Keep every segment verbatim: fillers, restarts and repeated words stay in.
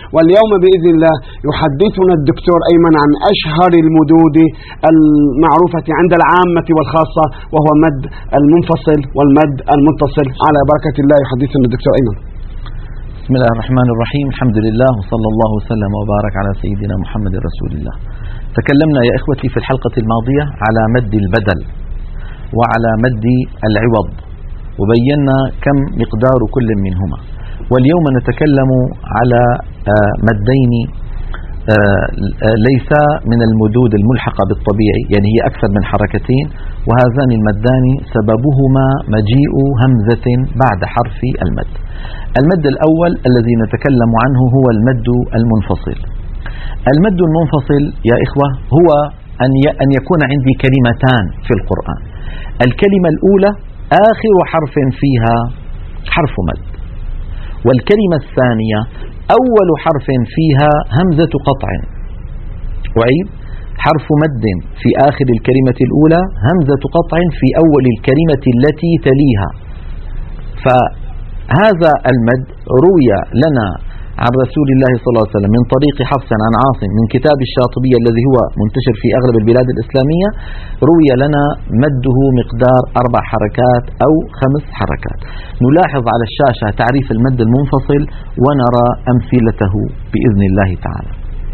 واليوم بإذن الله يحدثنا الدكتور أيمن عن أشهر المدود المعروفة عند العامة والخاصة، وهو مد المنفصل والمد المتصل. على بركة الله يحدثنا الدكتور أيمن. بسم الله الرحمن الرحيم، الحمد لله وصلى الله وسلم وبارك على سيدنا محمد رسول الله. تكلمنا يا إخوتي في الحلقة الماضية على مد البدل وعلى مد العوض، وبينا كم مقدار كل منهما. واليوم نتكلم على مدين ليس من المدود الملحقة بالطبيعي، يعني هي أكثر من حركتين، وهذان المدان سببهما مجيء همزة بعد حرف المد. المد الأول الذي نتكلم عنه هو المد المنفصل. المد المنفصل يا إخوة هو أن يكون عندي كلمتان في القرآن، الكلمة الأولى آخر حرف فيها حرف مد، والكلمة الثانية أول حرف فيها همزة قطع. وعيد حرف مد في آخر الكلمة الأولى، همزة قطع في أول الكلمة التي تليها. فهذا المد روي لنا عن رسول الله صلى الله عليه وسلم من طريق حفص عن عاصم من كتاب الشاطبية الذي هو منتشر في أغلب البلاد الإسلامية، روي لنا مده مقدار أربع حركات أو خمس حركات. نلاحظ على الشاشة تعريف المد المنفصل ونرى أمثلته بإذن الله تعالى.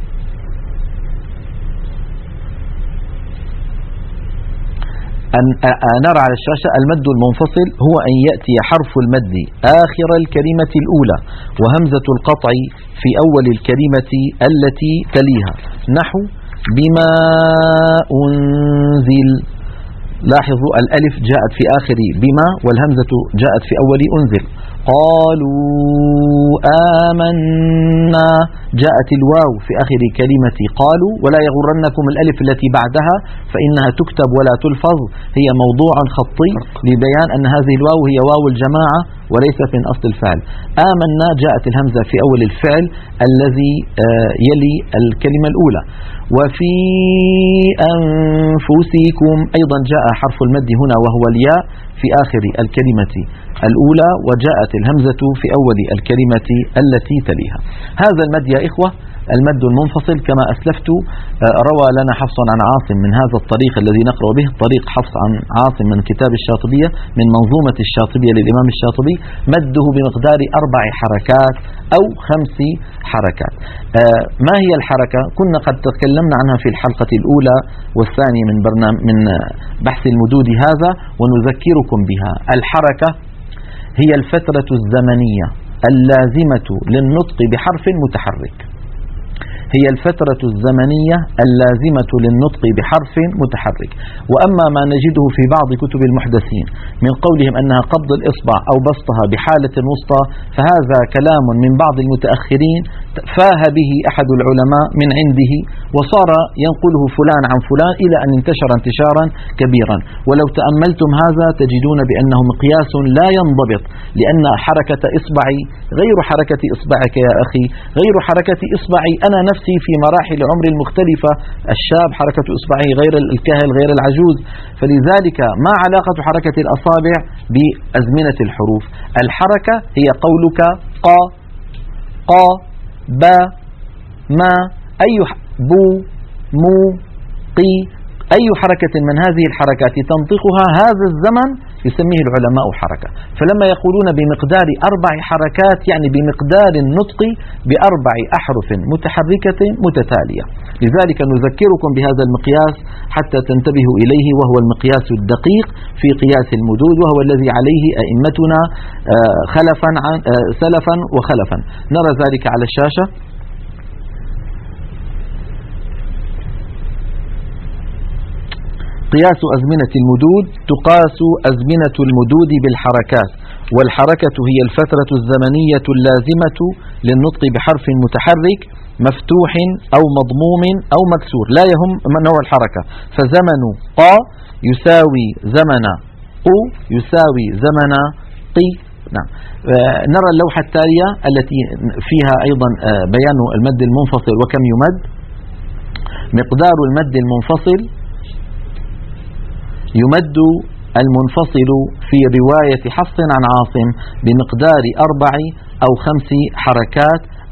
أن نرى على الشاشة المد المنفصل هو أن يأتي حرف المد آخر الكلمة الأولى وهمزة القطع في أول الكلمة التي تليها، نحو بما أنزل. لاحظوا الألف جاءت في آخر بما والهمزة جاءت في أول أنزل. قالوا آمنا، جاءت الواو في آخر كلمة قالوا، ولا يغرنكم الألف التي بعدها فإنها تكتب ولا تلفظ، هي موضوع خطي لبيان أن هذه الواو هي واو الجماعة وليست من أصل الفعل. آمنا جاءت الهمزة في أول الفعل الذي يلي الكلمة الأولى. وفي أنفسكم أيضا جاء حرف المد هنا وهو الياء في آخر الكلمة الأولى، وجاءت الهمزة في أول الكلمة التي تليها. هذا المد يا إخوة المد المنفصل كما أسلفت روى لنا حفص عن عاصم من هذا الطريق الذي نقرأ به، طريق حفص عن عاصم من كتاب الشاطبية من منظومة الشاطبية للإمام الشاطبي، مده بمقدار أربع حركات أو خمس حركات. ما هي الحركة؟ كنا قد تكلمنا عنها في الحلقة الأولى والثانية من برنامج من بحث المدود هذا، ونذكركم بها. الحركة هي الفترة الزمنية اللازمة للنطق بحرف متحرك، هي الفترة الزمنية اللازمة للنطق بحرف متحرك. وأما ما نجده في بعض كتب المحدثين من قولهم أنها قبض الإصبع أو بسطها بحالة وسطى، فهذا كلام من بعض المتأخرين فاه به أحد العلماء من عنده وصار ينقله فلان عن فلان إلى أن انتشر انتشارا كبيرا. ولو تأملتم هذا تجدون بأنه مقياس لا ينضبط، لأن حركة إصبعي غير حركة إصبعك يا أخي، غير حركة إصبعي أنا نفسي في مراحل عمر المختلفة، الشاب حركة إصبعه غير الكاهل غير العجوز. فلذلك ما علاقة حركة الأصابع بأزمنة الحروف؟ الحركة هي قولك قا قا با ما، أي بو مو قي، أي حركة من هذه الحركات تنطقها هذا الزمن يسميه العلماء حركة. فلما يقولون بمقدار أربع حركات يعني بمقدار النطق بأربع أحرف متحركة متتالية. لذلك نذكركم بهذا المقياس حتى تنتبهوا إليه، وهو المقياس الدقيق في قياس المدود، وهو الذي عليه أئمتنا خلفا عن سلفا وخلفا. نرى ذلك على الشاشة. قياس أزمنة المدود: تقاس أزمنة المدود بالحركات، والحركة هي الفترة الزمنية اللازمة للنطق بحرف متحرك مفتوح أو مضموم أو مكسور، لا يهم نوع الحركة. فزمن قا يساوي زمن قو يساوي زمن قي. نعم. نرى اللوحة التالية التي فيها أيضا بيان المد المنفصل وكم يمد. مقدار المد المنفصل: يمد المنفصل في رواية حفص عن عاصم بمقدار أربع أو خمس حركات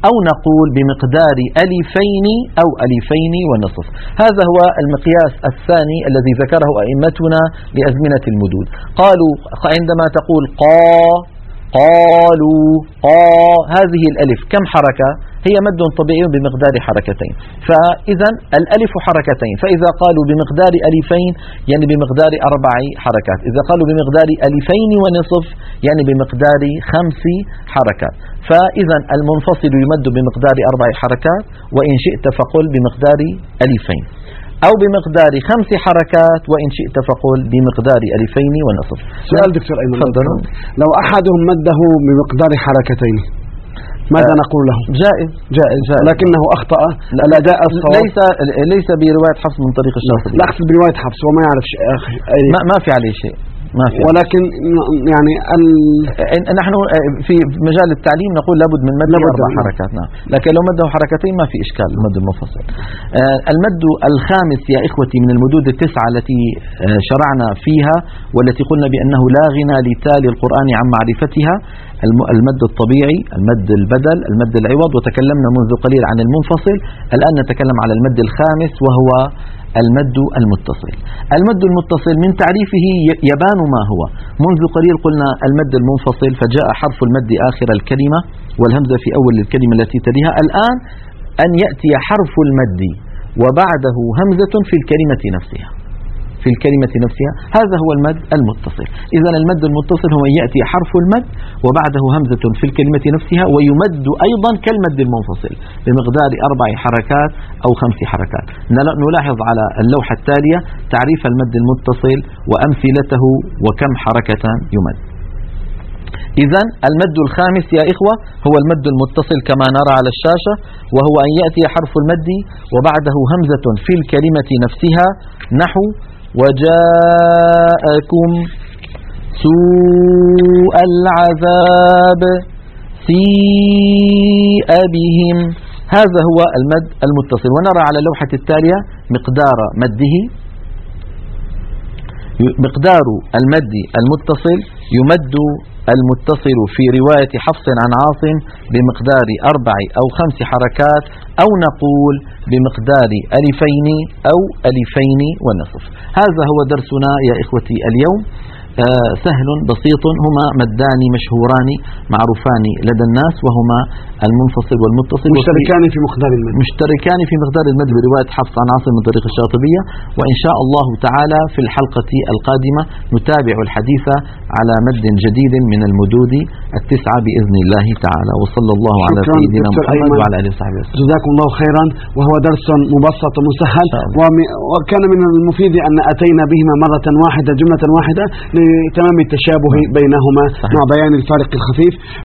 أو نقول بمقدار ألفين أو ألفين ونصف. هذا هو المقياس الثاني الذي ذكره أئمتنا لأزمنة المدود. قالوا عندما تقول قا قالوا قا، هذه الألف كم حركة؟ هي مد طبيعي بمقدار حركتين، فإذا الألف حركتين، فإذا قالوا بمقدار ألفين يعني بمقدار أربع حركات، إذا قالوا بمقدار ألفين ونصف يعني بمقدار خمس حركات. فإذا المنفصل يمد بمقدار أربع حركات، وإن شئت فقل بمقدار ألفين، أو بمقدار خمس حركات، وإن شئت فقل بمقدار ألفين ونصف. سؤال دكتور أيمن، لو أحدهم مده بمقدار حركتين ماذا نقول له؟ جائز جائز, جائز. لكنه أخطأ الأداء الصواب. ليس ليس برواية حفص من طريق الشاطبي، لا أقصد برواية حفص وما يعرف شيء ما, ما في عليه شيء، ما في، ولكن يعني ال... نحن في مجال التعليم نقول لابد من مد أربع حركات، نعم، لكن لو مده حركتين ما في إشكال المد المنفصل. المد الخامس يا إخوتي من المدود التسعة التي شرعنا فيها والتي قلنا بأنه لا غنى لتالي القرآن عن معرفتها، المد الطبيعي، المد البدل، المد العوض، وتكلمنا منذ قليل عن المنفصل. الآن نتكلم على المد الخامس وهو المد المتصل. المد المتصل من تعريفه يبان ما هو. منذ قليل قلنا المد المنفصل فجاء حرف المد آخر الكلمة والهمزة في أول الكلمة التي تليها. الآن أن يأتي حرف المد وبعده همزة في الكلمة نفسها، في الكلمة نفسها، هذا هو المد المتصل. إذا المد المتصل هو يأتي حرف المد وبعده همزة في الكلمة نفسها، ويمد أيضا كالمد المنفصل بمقدار أربع حركات أو خمس حركات. نلاحظ على اللوحة التالية تعريف المد المتصل وأمثلته وكم حركة يمد. إذا المد الخامس يا إخوة هو المد المتصل كما نرى على الشاشة، وهو أن يأتي حرف المد وبعده همزة في الكلمة نفسها، نحو وجاءكم سوء العذاب سيء بهم. هذا هو المد المتصل، ونرى على اللوحة التالية مقدار مده. مقدار المد المتصل يمد المتصل في رواية حفص عن عاصم بمقدار أربع أو خمس حركات، أو نقول بمقدار ألفين أو ألفين ونصف. هذا هو درسنا يا إخوتي اليوم، آه سهل بسيط، هما مدان مشهوران معروفان لدى الناس، وهما المنفصل والمتصل، مشتركان في مقدار المد مشتركان في مقدار المد برواية حفص عن عاصم من طريق الشاطبية. وإن شاء الله تعالى في الحلقة القادمة نتابع الحديث على مد جديد من المدود التسعة بإذن الله تعالى. وصلى الله على سيدنا محمد وعلى آله وصحبه وسلم. جزاكم الله خيرا، وهو درس مبسط ومسهل، وكان من المفيد أن أتينا بهما مرة واحدة جملة واحدة لتمام التشابه بينهما مع بيان الفارق الخفيف.